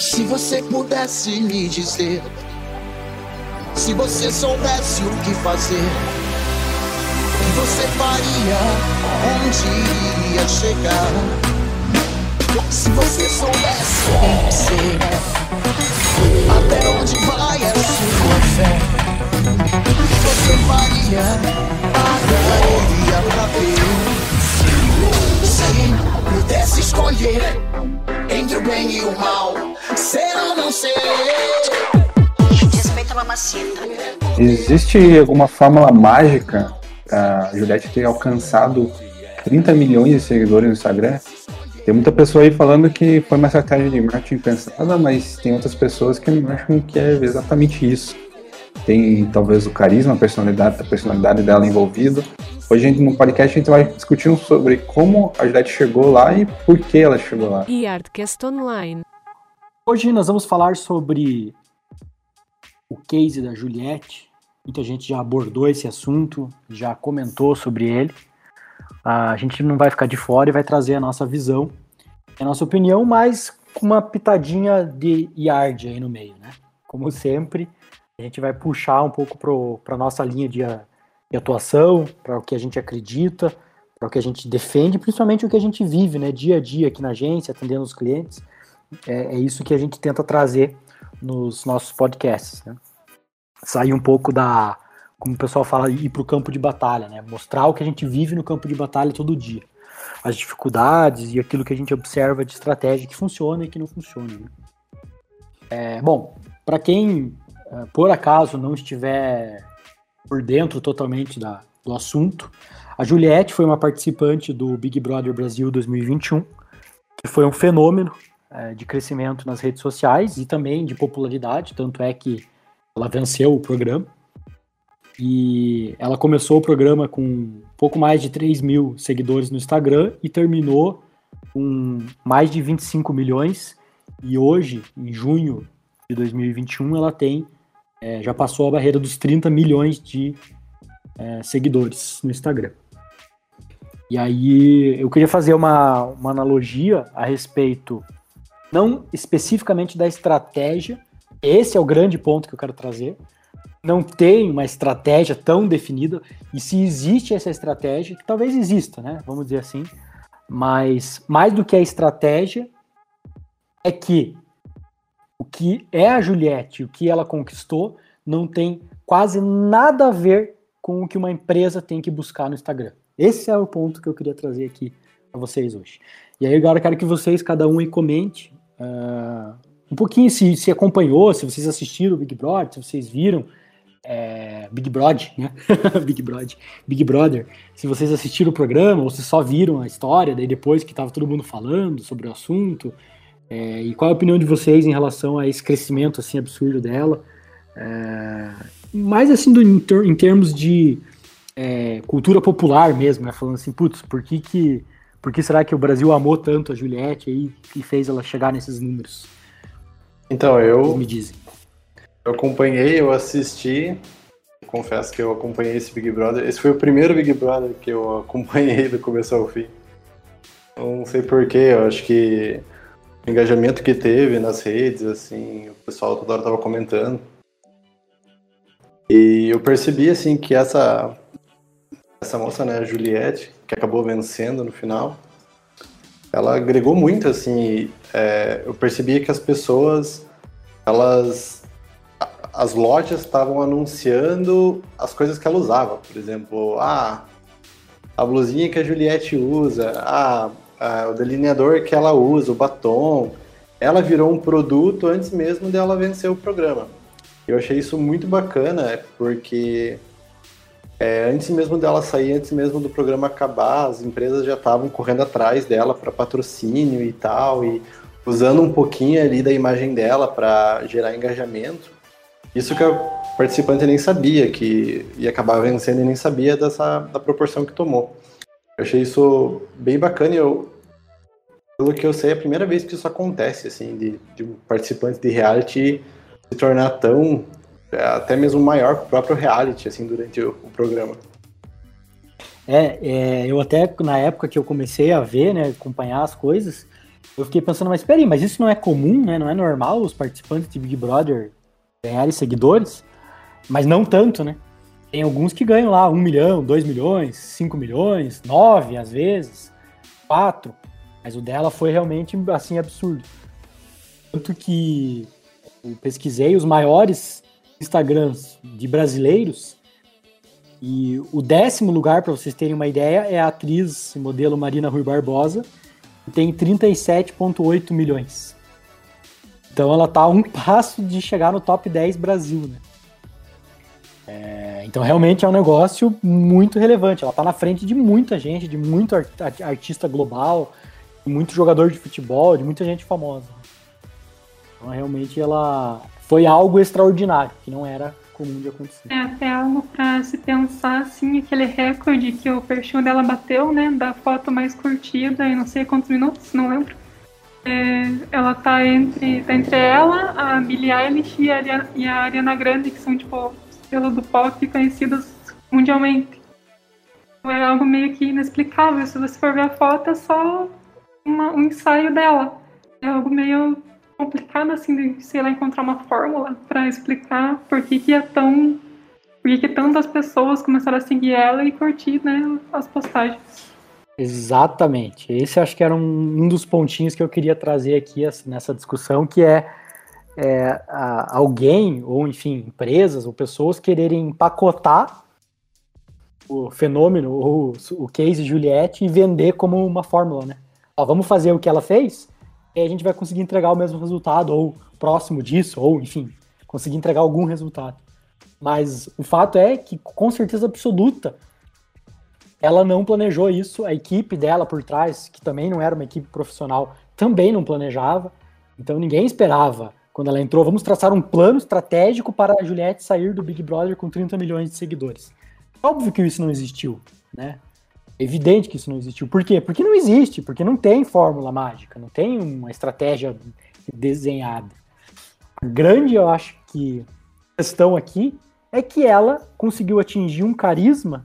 Se você pudesse me dizer, se você soubesse o que fazer, o que você faria, onde iria chegar? Se você soubesse quem ser, até onde vai a sua fé, o que você faria, pagaria pra ver. Se pudesse escolher entre o bem e o mal, ser ou não ser? Respeita a mamacita. Existe alguma fórmula mágica pra Juliette ter alcançado 30 milhões de seguidores no Instagram? Tem muita pessoa aí falando que foi uma estratégia de marketing pensada, mas tem outras pessoas que não acham que é exatamente isso. Tem talvez o carisma, a personalidade dela envolvida. Hoje no podcast a gente vai discutir sobre como a Juliette chegou lá e por que ela chegou lá. E Artcast Online. Hoje nós vamos falar sobre o case da Juliette. Muita gente já abordou esse assunto, já comentou sobre ele. A gente não vai ficar de fora e vai trazer a nossa visão, a nossa opinião, mas com uma pitadinha de yard aí no meio, né? Como sempre, a gente vai puxar um pouco para a nossa linha de atuação, para o que a gente acredita, para o que a gente defende, principalmente o que a gente vive, né? Dia a dia aqui na agência, atendendo os clientes. É isso que a gente tenta trazer nos nossos podcasts, né? Sair um pouco como o pessoal fala, ir para o campo de batalha, né? Mostrar o que a gente vive no campo de batalha todo dia. As dificuldades e aquilo que a gente observa de estratégia que funciona e que não funciona, né? Bom, para quem, por acaso, não estiver por dentro totalmente do assunto, a Juliette foi uma participante do Big Brother Brasil 2021, que foi um fenômeno de crescimento nas redes sociais e também de popularidade, tanto é que ela venceu o programa. E ela começou o programa com um pouco mais de 3 mil seguidores no Instagram e terminou com mais de 25 milhões. E hoje, em junho de 2021, ela já passou a barreira dos 30 milhões de seguidores no Instagram. E aí eu queria fazer uma analogia a respeito, não especificamente da estratégia, esse é o grande ponto que eu quero trazer. Não tem uma estratégia tão definida, e se existe essa estratégia, que talvez exista, né? Vamos dizer assim, mas mais do que a estratégia é que o que é a Juliette, o que ela conquistou, não tem quase nada a ver com o que uma empresa tem que buscar no Instagram. Esse é o ponto que eu queria trazer aqui para vocês hoje. E aí agora eu quero que vocês, cada um aí, comente um pouquinho se acompanhou, se vocês assistiram o Big Brother, se vocês viram Big Brother, né? Big Brother. Se vocês assistiram o programa ou se só viram a história, daí depois que estava todo mundo falando sobre o assunto, e qual a opinião de vocês em relação a esse crescimento assim absurdo dela, mais assim em termos de cultura popular mesmo, né? Falando assim, putz, por que será que o Brasil amou tanto a Juliette aí e fez ela chegar nesses números? Então, me dizem. Eu acompanhei, eu assisti, confesso que eu acompanhei esse Big Brother. Esse foi o primeiro Big Brother que eu acompanhei do começo ao fim. Não sei porquê, eu acho que o engajamento que teve nas redes, assim, o pessoal toda hora tava comentando. E eu percebi, assim, que essa moça, né, a Juliette, que acabou vencendo no final, ela agregou muito, assim, eu percebi que as pessoas, as lojas estavam anunciando as coisas que ela usava. Por exemplo, a blusinha que a Juliette usa, o delineador que ela usa, o batom. Ela virou um produto antes mesmo dela vencer o programa. Eu achei isso muito bacana, porque antes mesmo dela sair, antes mesmo do programa acabar, as empresas já estavam correndo atrás dela para patrocínio e tal, e usando um pouquinho ali da imagem dela para gerar engajamento. Isso que a participante nem sabia, que ia acabar vencendo e nem sabia da proporção que tomou. Eu achei isso bem bacana e pelo que eu sei, é a primeira vez que isso acontece, assim, de um participante de reality se tornar tão, até mesmo maior que o próprio reality, assim, durante o programa. Eu até, na época que eu comecei a ver, né, acompanhar as coisas, Eu fiquei pensando, mas peraí, mas isso não é comum, né? Não é normal os participantes de Big Brother ganharem seguidores? Mas não tanto, né? Tem alguns que ganham lá 1 milhão, 2 milhões, 5 milhões, 9 às vezes, 4. Mas o dela foi realmente, assim, absurdo. Tanto que eu pesquisei os maiores Instagrams de brasileiros e o 10º lugar, para vocês terem uma ideia, é a atriz e modelo Marina Rui Barbosa, que tem 37,8 milhões. Então ela tá a um passo de chegar no top 10 Brasil, né? Então realmente é um negócio muito relevante. Ela tá na frente de muita gente, de muito artista global, de muito jogador de futebol, de muita gente famosa. Então realmente ela foi algo extraordinário, que não era comum de acontecer. É até algo pra se pensar, assim, aquele recorde que o perfil dela bateu, né, da foto mais curtida em não sei quantos minutos, não lembro. Ela tá entre ela, a Billie Eilish e a Ariana Grande, que são, tipo, estrelas do pop conhecidas mundialmente. É algo meio que inexplicável. Se você for ver a foto, é só um ensaio dela. É algo meio complicado, assim, de, sei lá, encontrar uma fórmula para explicar por que tantas pessoas começaram a seguir ela e curtir, né, as postagens. Exatamente. Esse acho que era um dos pontinhos que eu queria trazer aqui nessa discussão, que alguém, ou enfim, empresas ou pessoas quererem empacotar o fenômeno ou o case Juliette e vender como uma fórmula, né? Ó, vamos fazer o que ela fez e a gente vai conseguir entregar o mesmo resultado, ou próximo disso, ou enfim, conseguir entregar algum resultado. Mas o fato é que, com certeza absoluta, ela não planejou isso, a equipe dela por trás, que também não era uma equipe profissional, também não planejava, então ninguém esperava. Quando ela entrou, vamos traçar um plano estratégico para a Juliette sair do Big Brother com 30 milhões de seguidores. Óbvio que isso não existiu, né? É evidente que isso não existiu. Por quê? Porque não existe, porque não tem fórmula mágica, não tem uma estratégia desenhada. A grande, eu acho que, questão aqui é que ela conseguiu atingir um carisma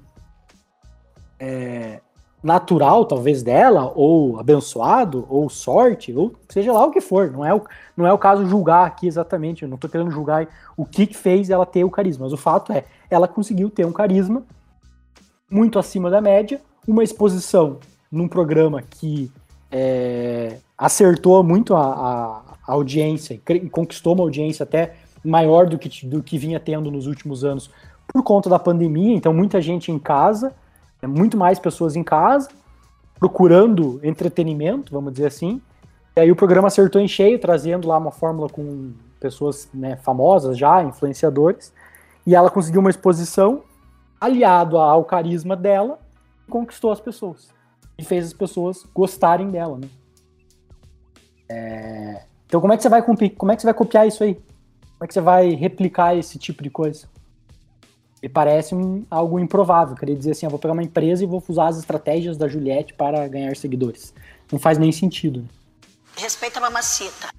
natural, talvez, dela, ou abençoado, ou sorte, ou seja lá o que for. Não é o caso julgar aqui exatamente, eu não estou querendo julgar o que fez ela ter o carisma, mas o fato é, ela conseguiu ter um carisma muito acima da média, uma exposição num programa que acertou muito a audiência, e conquistou uma audiência até maior do que vinha tendo nos últimos anos por conta da pandemia, então muita gente em casa, muito mais pessoas em casa, procurando entretenimento, vamos dizer assim. E aí o programa acertou em cheio, trazendo lá uma fórmula com pessoas, né, famosas já, influenciadores, e ela conseguiu uma exposição aliado ao carisma dela, conquistou as pessoas e fez as pessoas gostarem dela, né? Então como é que você vai copiar isso aí? Como é que você vai replicar esse tipo de coisa? Me parece algo improvável. Queria dizer assim, eu vou pegar uma empresa e vou usar as estratégias da Juliette para ganhar seguidores. Não faz nem sentido. Respeita a mamacita.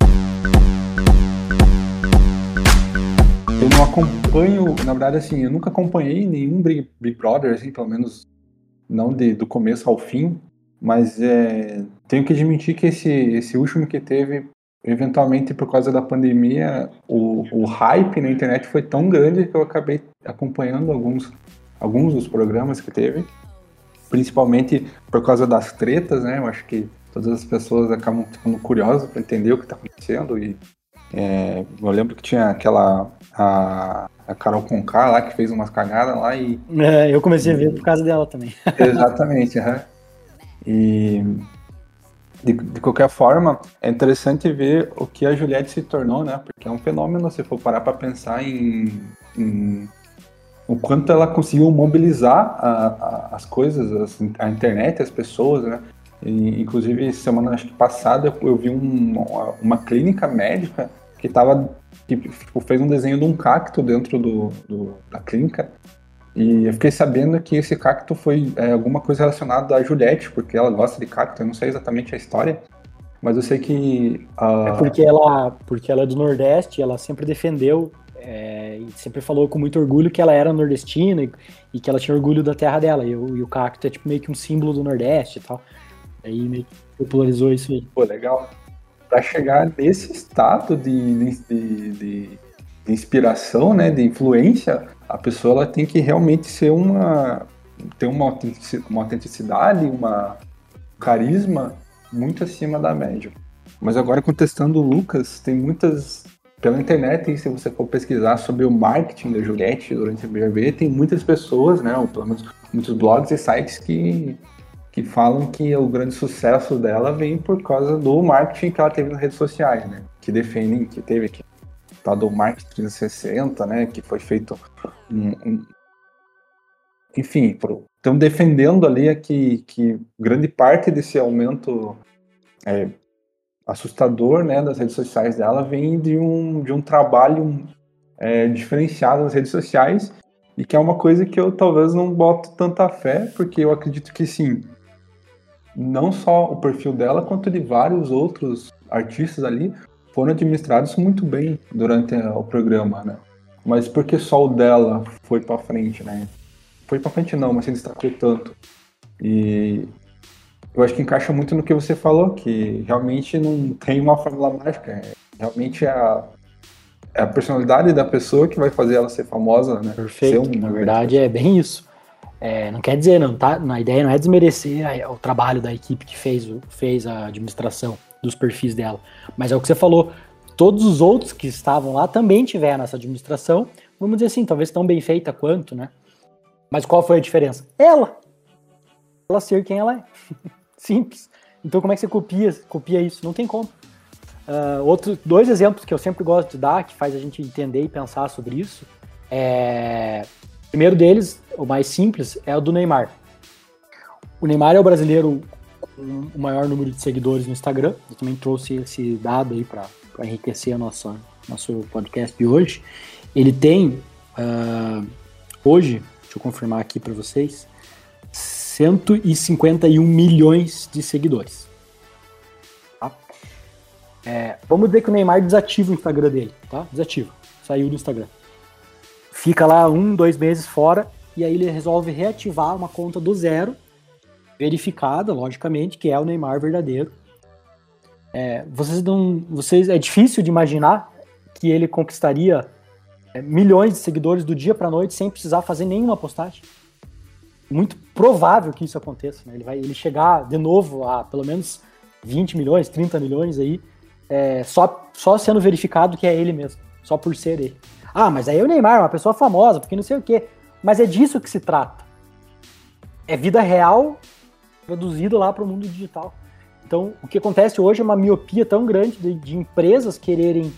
Eu não acompanho, na verdade, assim, eu nunca acompanhei nenhum Big Brother, assim, pelo menos não do começo ao fim, mas tenho que admitir que esse último que teve, eventualmente por causa da pandemia, o hype na internet foi tão grande que eu acabei acompanhando alguns dos programas que teve, principalmente por causa das tretas, né? Eu acho que todas as pessoas acabam ficando curiosas para entender o que está acontecendo. E eu lembro que tinha a Carol Conká lá que fez umas cagadas lá e... eu comecei a ver por causa dela também. Exatamente, E de qualquer forma, é interessante ver o que a Juliette se tornou, né? Porque é um fenômeno, se for parar para pensar em o quanto ela conseguiu mobilizar as coisas, a internet, as pessoas, né? E, inclusive, semana acho que passada, eu vi uma clínica médica que fez um desenho de um cacto dentro da clínica. E eu fiquei sabendo que esse cacto foi alguma coisa relacionada à Juliette, porque ela gosta de cacto, eu não sei exatamente a história, mas eu sei que... porque ela é do Nordeste, ela sempre defendeu, e sempre falou com muito orgulho que ela era nordestina e que ela tinha orgulho da terra dela, e o cacto é tipo meio que um símbolo do Nordeste e tal. Aí meio que popularizou isso aí. Pô, legal. Para chegar nesse estado de inspiração, né, de influência, a pessoa ela tem que realmente ter uma autenticidade, um carisma muito acima da média. Mas agora, contestando o Lucas, tem muitas... Pela internet, se você for pesquisar sobre o marketing da Juliette durante a BRB, tem muitas pessoas, né, ou pelo menos muitos blogs e sites que falam que o grande sucesso dela vem por causa do marketing que ela teve nas redes sociais, né? Que defendem que teve aqui tal do marketing 360, né? Que foi feito enfim, estão defendendo ali que grande parte desse aumento assustador, né, das redes sociais dela vem de um trabalho diferenciado nas redes sociais, e que é uma coisa que eu talvez não boto tanta fé, porque eu acredito que sim, não só o perfil dela, quanto de vários outros artistas ali foram administrados muito bem durante o programa, né? Mas por que só o dela foi pra frente, né? Foi pra frente não, mas se destacou tanto. E eu acho que encaixa muito no que você falou, que realmente não tem uma fórmula mágica. Realmente é a personalidade da pessoa que vai fazer ela ser famosa, né? Perfeito, na verdade é bem isso. Não quer dizer, a ideia não é desmerecer o trabalho da equipe que fez a administração dos perfis dela, mas é o que você falou, todos os outros que estavam lá também tiveram essa administração, vamos dizer assim, talvez tão bem feita quanto, né? Mas qual foi a diferença? Ela ser quem ela é. Simples. Então como é que você copia isso? Não tem como. Outros 2 exemplos que eu sempre gosto de dar, que faz a gente entender e pensar sobre isso, o primeiro deles, o mais simples, é o do Neymar. O Neymar é o brasileiro com o maior número de seguidores no Instagram. Eu também trouxe esse dado aí para enriquecer nosso podcast de hoje. Ele tem, hoje, deixa eu confirmar aqui para vocês, 151 milhões de seguidores. Tá? Vamos dizer que o Neymar desativa o Instagram dele, tá? Desativa, saiu do Instagram. Fica lá 1-2 meses fora, e aí ele resolve reativar uma conta do zero, verificada, logicamente, que é o Neymar verdadeiro. É difícil de imaginar que ele conquistaria milhões de seguidores do dia para a noite sem precisar fazer nenhuma postagem. Muito provável que isso aconteça, né? Ele chegar de novo a pelo menos 20 milhões, 30 milhões aí, só sendo verificado que é ele mesmo, só por ser ele. Mas aí o Neymar é uma pessoa famosa, porque não sei o quê. Mas é disso que se trata. É vida real traduzida lá para o mundo digital. Então, o que acontece hoje é uma miopia tão grande de empresas quererem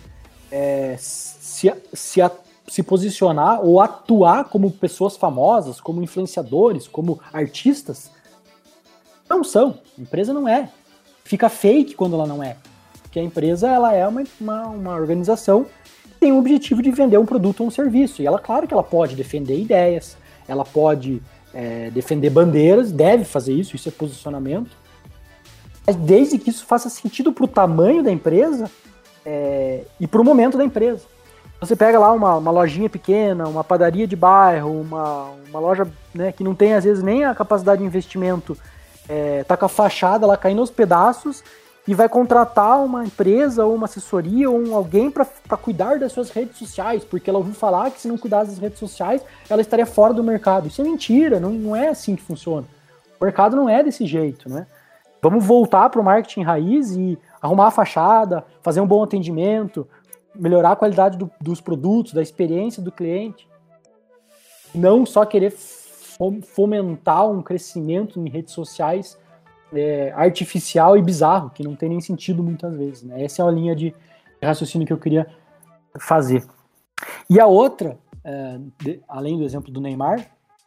se posicionar ou atuar como pessoas famosas, como influenciadores, como artistas. Não são. A empresa não é. Fica fake quando ela não é. Porque a empresa ela é uma organização tem o objetivo de vender um produto ou um serviço. E ela, claro que ela pode defender ideias, ela pode defender bandeiras, deve fazer isso é posicionamento. Mas desde que isso faça sentido para o tamanho da empresa e para o momento da empresa. Você pega lá uma lojinha pequena, uma padaria de bairro, uma loja, né, que não tem às vezes nem a capacidade de investimento, tá com a fachada lá caindo aos pedaços, e vai contratar uma empresa ou uma assessoria ou alguém para cuidar das suas redes sociais, porque ela ouviu falar que se não cuidasse das redes sociais, ela estaria fora do mercado. Isso é mentira, não é assim que funciona. O mercado não é desse jeito, né? Vamos voltar para o marketing raiz e arrumar a fachada, fazer um bom atendimento, melhorar a qualidade dos produtos, da experiência do cliente. Não só querer fomentar um crescimento em redes sociais artificial e bizarro, que não tem nem sentido muitas vezes, né? Essa é a linha de raciocínio que eu queria fazer. E a outra, além do exemplo do Neymar,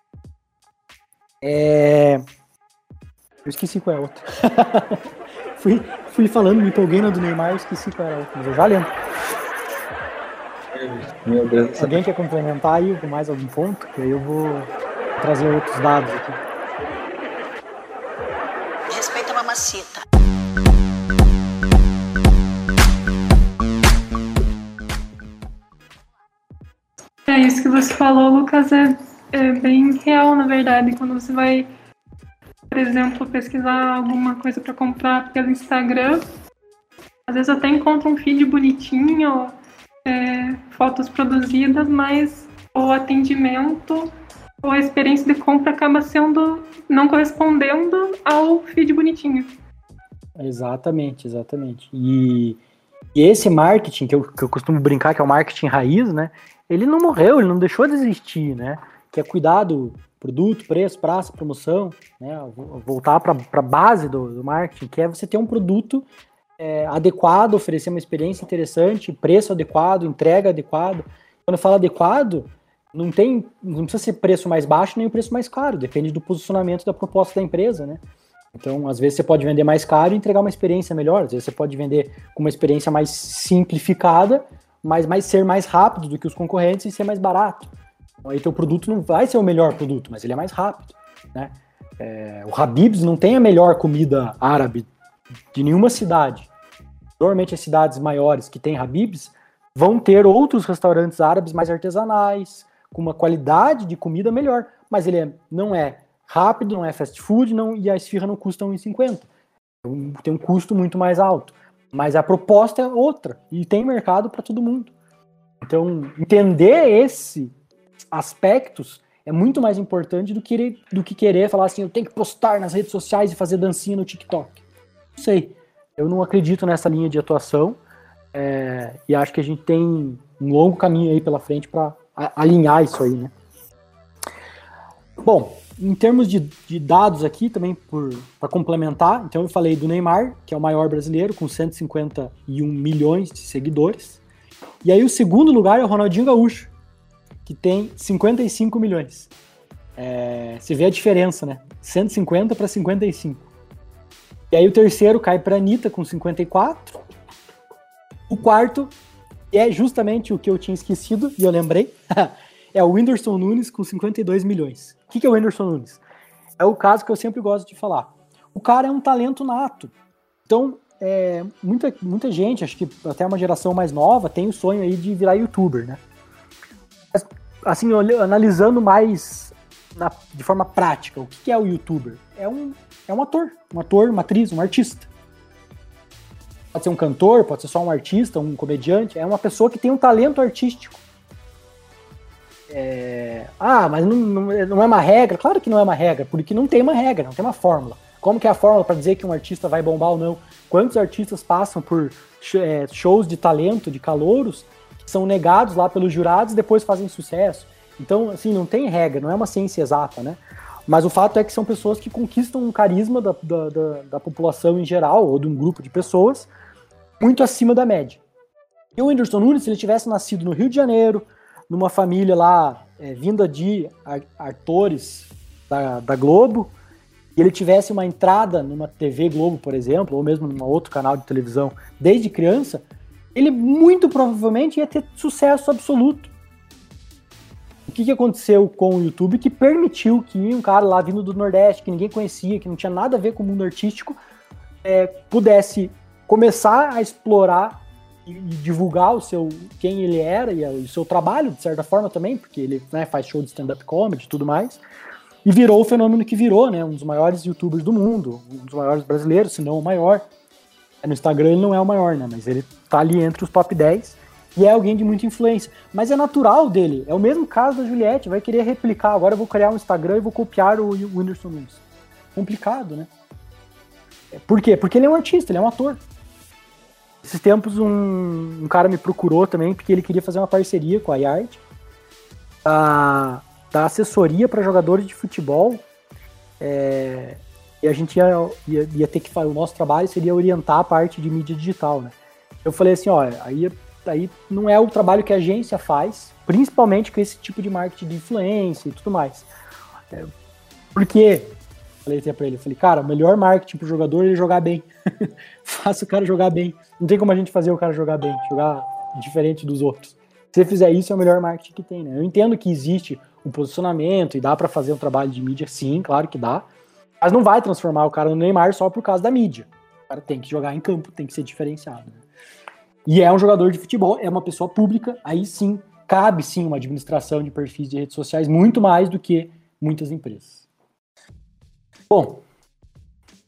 eu esqueci qual é a outra. fui falando, me empolguei na do Neymar, eu esqueci qual era a outra, mas eu já lembro. Meu Deus. Alguém quer complementar aí com mais algum ponto? Que aí eu vou trazer outros dados aqui. Respeita a mamacita. Isso que você falou, Lucas, é bem real, na verdade. Quando você vai por exemplo, pesquisar alguma coisa para comprar pelo Instagram, às vezes até encontro um feed bonitinho, fotos produzidas, mas o atendimento ou a experiência de compra acaba não correspondendo ao feed bonitinho. Exatamente. E esse marketing, que eu costumo brincar que é o marketing raiz, né? Ele não morreu, ele não deixou de existir, né? Que é cuidar do produto, preço, praça, promoção, né? Voltar para a base do marketing, que é você ter um produto adequado, oferecer uma experiência interessante, preço adequado, entrega adequado. Quando eu falo adequado, não precisa ser preço mais baixo nem o preço mais caro, depende do posicionamento da proposta da empresa, né? Então, às vezes você pode vender mais caro e entregar uma experiência melhor, às vezes você pode vender com uma experiência mais simplificada, mas ser mais rápido do que os concorrentes e ser mais barato. Então, aí teu produto não vai ser o melhor produto, mas ele é mais rápido, né? O Habib's não tem a melhor comida árabe de nenhuma cidade. Normalmente as cidades maiores que têm Habib's vão ter outros restaurantes árabes mais artesanais, com uma qualidade de comida melhor, mas ele não é rápido, não é fast food, e a esfirra não custa R$1,50. Tem um custo muito mais alto. Mas a proposta é outra, e tem mercado para todo mundo. Então, entender esses aspectos é muito mais importante do que querer falar assim, eu tenho que postar nas redes sociais e fazer dancinha no TikTok. Não sei, eu não acredito nessa linha de atuação, e acho que a gente tem um longo caminho aí pela frente para alinhar isso aí, né? Bom, em termos de dados aqui, também para complementar, então eu falei do Neymar, que é o maior brasileiro, com 151 milhões de seguidores. E aí o segundo lugar é o Ronaldinho Gaúcho, que tem 55 milhões. Você vê a diferença, né? 150 para 55. E aí o terceiro cai para a Anitta, com 54. O quarto é justamente o que eu tinha esquecido, e eu lembrei, é o Whindersson Nunes, com 52 milhões. O que é o Whindersson Nunes? É o caso que eu sempre gosto de falar. O cara é um talento nato. Então, muita gente, acho que até uma geração mais nova, tem o sonho aí de virar youtuber, né? Mas, assim, analisando mais de forma prática, o que é o youtuber? É um ator, uma atriz, um artista. Pode ser um cantor, pode ser só um artista, um comediante, é uma pessoa que tem um talento artístico. Mas não é uma regra? Claro que não é uma regra, porque não tem uma regra, não tem uma fórmula. Como que é a fórmula para dizer que um artista vai bombar ou não? Quantos artistas passam por shows de talento, de calouros, que são negados lá pelos jurados e depois fazem sucesso? Então, assim, não tem regra, não é uma ciência exata, né? Mas o fato é que são pessoas que conquistam um carisma da população em geral, ou de um grupo de pessoas, muito acima da média. E o Whindersson Nunes, se ele tivesse nascido no Rio de Janeiro, numa família lá, vinda de atores da Globo, e ele tivesse uma entrada numa TV Globo, por exemplo, ou mesmo num outro canal de televisão, desde criança, ele muito provavelmente ia ter sucesso absoluto. O que aconteceu com o YouTube que permitiu que um cara lá vindo do Nordeste, que ninguém conhecia, que não tinha nada a ver com o mundo artístico, pudesse começar a explorar e divulgar quem ele era e o seu trabalho, de certa forma também, porque ele, né, faz show de stand-up comedy e tudo mais, e virou o fenômeno que virou, né, um dos maiores youtubers do mundo, um dos maiores brasileiros, se não o maior. No Instagram ele não é o maior, né, mas ele tá ali entre os top 10 e é alguém de muita influência. Mas é natural dele, é o mesmo caso da Juliette, vai querer replicar, agora eu vou criar um Instagram e vou copiar o Whindersson Nunes. Complicado, né? Por quê? Porque ele é um artista, ele é um ator. Esses tempos um cara me procurou também, porque ele queria fazer uma parceria com a Yard, da assessoria para jogadores de futebol, e a gente ia ter que fazer, o nosso trabalho seria orientar a parte de mídia digital, né? Eu falei assim, aí não é o trabalho que a agência faz, principalmente com esse tipo de marketing de influência e tudo mais. Por quê? Falei até pra ele, cara, o melhor marketing pro jogador é ele jogar bem. Faça o cara jogar bem. Não tem como a gente fazer o cara jogar bem, jogar diferente dos outros. Se você fizer isso, é o melhor marketing que tem, né? Eu entendo que existe um posicionamento e dá pra fazer um trabalho de mídia, sim, claro que dá. Mas não vai transformar o cara no Neymar só por causa da mídia. O cara tem que jogar em campo, tem que ser diferenciado, né? E é um jogador de futebol, é uma pessoa pública, aí sim, cabe sim uma administração de perfis de redes sociais muito mais do que muitas empresas. Bom,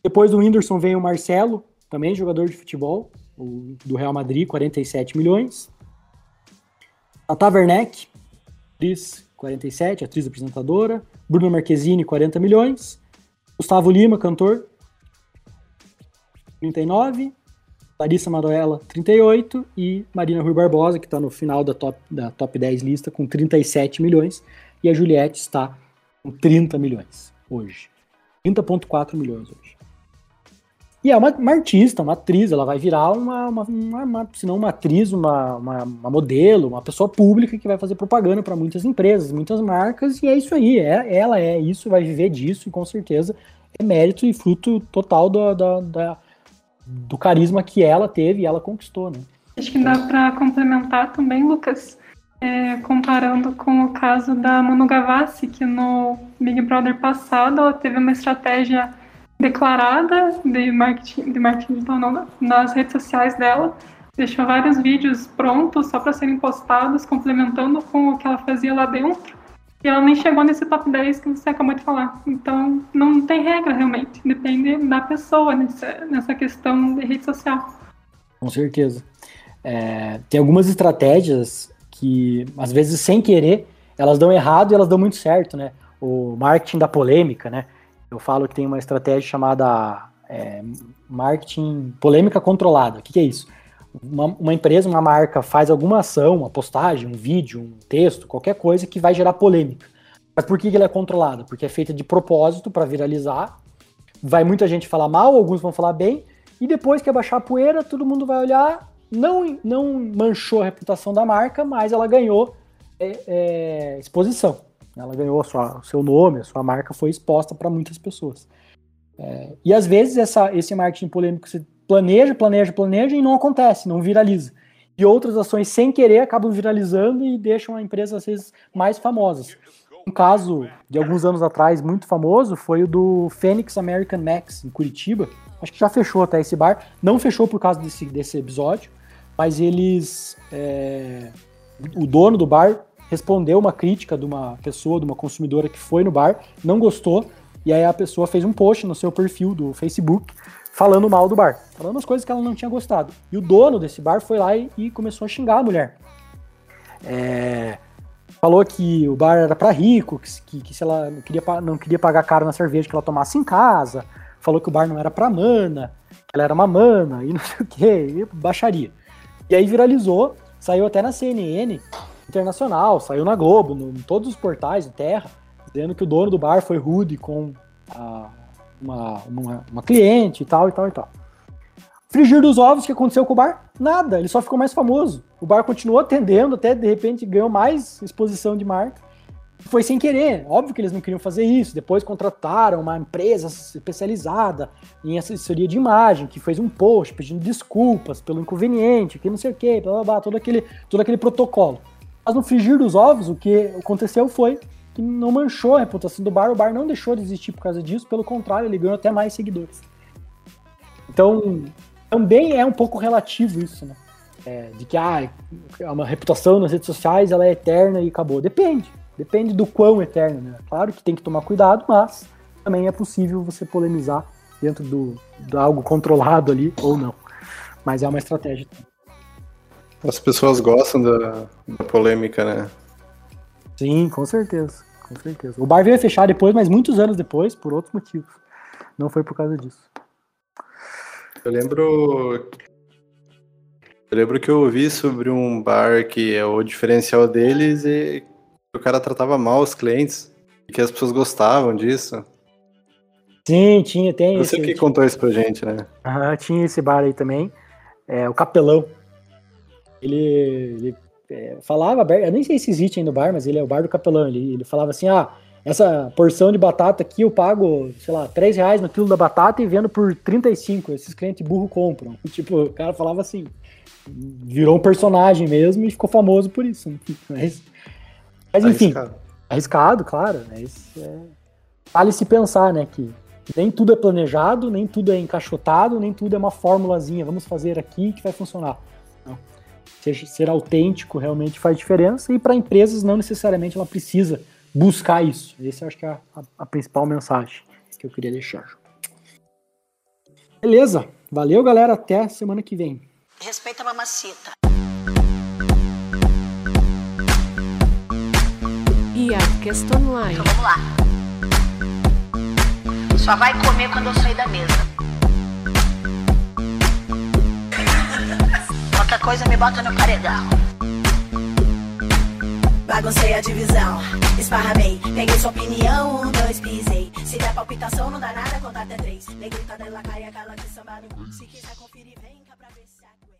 Depois do Whindersson vem o Marcelo, também jogador de futebol, do Real Madrid, 47 milhões. Tata Werneck, atriz, 47, atriz apresentadora. Bruna Marquezine, 40 milhões. Gustavo Lima, cantor, 39. Larissa Manoela, 38. E Marina Rui Barbosa, que está no final da top 10 lista, com 37 milhões. E a Juliette está com 30 milhões hoje. 30,4 milhões hoje. E é uma artista, uma atriz, ela vai virar se não uma atriz, uma modelo, uma pessoa pública que vai fazer propaganda para muitas empresas, muitas marcas, e é isso aí, ela é isso, vai viver disso, e com certeza é mérito e fruto total do carisma que ela teve e ela conquistou, né? Acho que dá para complementar também, Lucas, comparando com o caso da Manu Gavassi, que no Big Brother passado ela teve uma estratégia declarada de marketing digital nas redes sociais dela, deixou vários vídeos prontos só para serem postados, complementando com o que ela fazia lá dentro, e ela nem chegou nesse top 10 que você acabou de falar. Então não tem regra realmente, depende da pessoa nessa questão de rede social. Com certeza. Tem algumas estratégias que, às vezes, sem querer, elas dão errado e elas dão muito certo, né? O marketing da polêmica, né? Eu falo que tem uma estratégia chamada marketing polêmica controlada. O que é isso? Uma empresa, uma marca faz alguma ação, uma postagem, um vídeo, um texto, qualquer coisa que vai gerar polêmica. Mas por que ela é controlada? Porque é feita de propósito para viralizar. Vai muita gente falar mal, alguns vão falar bem, e depois que abaixar a poeira, todo mundo vai olhar, não manchou a reputação da marca, mas ela ganhou exposição. Ela ganhou o seu nome, a sua marca foi exposta para muitas pessoas. E às vezes esse marketing polêmico você planeja e não acontece, não viraliza. E outras ações sem querer acabam viralizando e deixam a empresa às vezes mais famosas. Um caso de alguns anos atrás muito famoso foi o do Fênix American Max em Curitiba. Acho que já fechou até esse bar. Não fechou por causa desse episódio, mas o dono do bar respondeu uma crítica de uma pessoa, de uma consumidora que foi no bar, não gostou, e aí a pessoa fez um post no seu perfil do Facebook falando mal do bar, falando as coisas que ela não tinha gostado. E o dono desse bar foi lá e começou a xingar a mulher. Falou que o bar era para rico, que se ela não queria pagar caro na cerveja que ela tomasse em casa, falou que o bar não era pra mana, que ela era uma mana, e não sei o que, baixaria. E aí viralizou, saiu até na CNN internacional, saiu na Globo, em todos os portais, em Terra, dizendo que o dono do bar foi rude com uma cliente e tal. Frigir dos ovos, o que aconteceu com o bar? Nada, ele só ficou mais famoso. O bar continuou atendendo, até de repente ganhou mais exposição de marca. Foi sem querer, óbvio que eles não queriam fazer isso. Depois contrataram uma empresa especializada em assessoria de imagem, que fez um post pedindo desculpas pelo inconveniente, que não sei o que, blá blá blá, todo aquele protocolo. Mas no frigir dos ovos, o que aconteceu foi que não manchou a reputação do bar, o bar não deixou de existir por causa disso, pelo contrário, ele ganhou até mais seguidores. Então, também é um pouco relativo isso, né? De que uma reputação nas redes sociais ela é eterna e acabou. Depende do quão eterno, né? Claro que tem que tomar cuidado, mas também é possível você polemizar dentro de algo controlado ali ou não. Mas é uma estratégia. As pessoas gostam da polêmica, né? Sim, com certeza. O bar veio a fechar depois, mas muitos anos depois, por outros motivos. Não foi por causa disso. Eu lembro que eu ouvi sobre um bar que o diferencial deles e o cara tratava mal os clientes e que as pessoas gostavam disso. Sim, tem Você que contou isso pra gente, né? Tinha esse bar aí também, o Capelão. Ele falava, eu nem sei se existe ainda o bar, mas ele é o bar do Capelão. Ele falava assim, essa porção de batata aqui eu pago, sei lá, R$3 no quilo da batata e vendo por 35, esses clientes burros compram. Tipo, o cara falava assim, virou um personagem mesmo e ficou famoso por isso. Né? Mas enfim, arriscado, claro. Vale se pensar, né, que nem tudo é planejado, nem tudo é encaixotado, nem tudo é uma formulazinha, vamos fazer aqui que vai funcionar. Não. Ser autêntico realmente faz diferença, e para empresas não necessariamente ela precisa buscar isso. Esse eu acho que é a principal mensagem que eu queria deixar. Beleza. Valeu, galera. Até semana que vem. Respeita a mamacita. Yardcast Online. Então vamos lá. Só vai comer quando eu sair da mesa. Qualquer coisa me bota no paredão. Baguncei a divisão, esparramei, peguei sua opinião, 1, 2, pisei. Se der palpitação, não dá nada, conta até 3. Negrita dela caia, cala de samba no. Se quiser conferir, vem cá pra ver se aguenta.